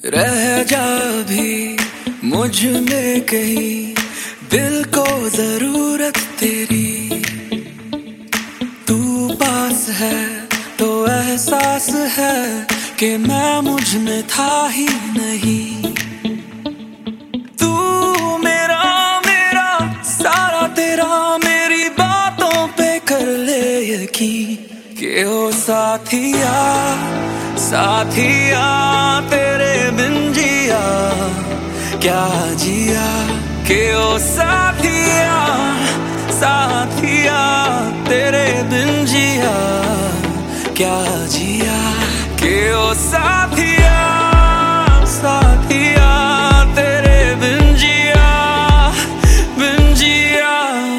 रह जा भी मुझ में कहीं, दिल को जरूरत तेरी। तू पास है तो एहसास है कि मैं मुझ में था ही नहीं। तू मेरा मेरा सारा तेरा, मेरी बातों पे कर ले यकीन कि ओ साथिया साथिया तेरे बिन जिया क्या जिया। कि ओ साथिया साथिया तेरे बिन जिया क्या जिया। कि ओ साथिया साथिया तेरे बिन जिया बिन जिया।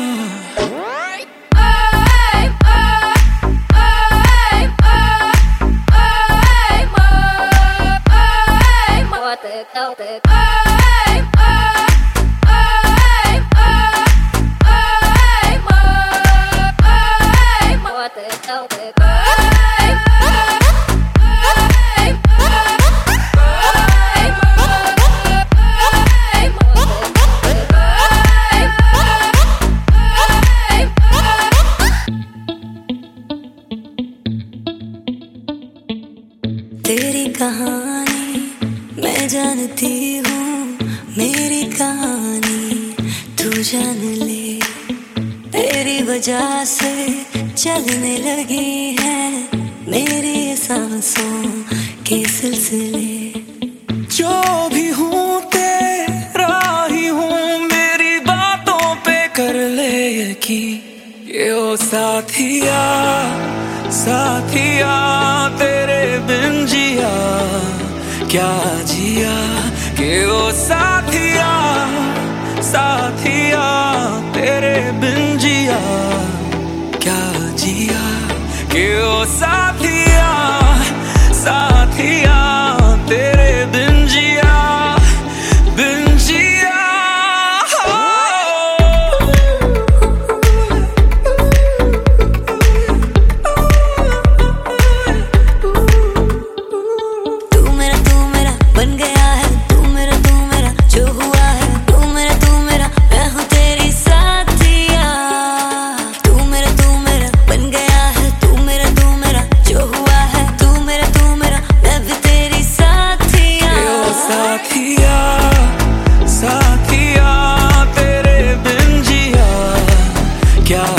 तेरी कहानी मैं जानती हूँ, मेरी कहानी तू जान ले। तेरी वजह से चलने लगी है मेरी सांसों के सिलसिले। जो भी हूँ तेरा ही हूँ, मेरी बातों पे कर ले यकीन। ये ओ साथिया साथिया तेरे बिन जिया क्या जिया। कि ओ साथिया साथिया तेरे बिन जिया क्या जिया। कि ओ साथिया साथिया तेरे बिन जिया बिन जिया। बन गया है तू मेरा जो हुआ है तू मेरा मैं हूँ तेरी साथिया। तू मेरा बन गया है तू मेरा जो हुआ है तू मेरा मैं भी तेरी साथिया। ओ साथिया साथिया तेरे बिन जिया क्या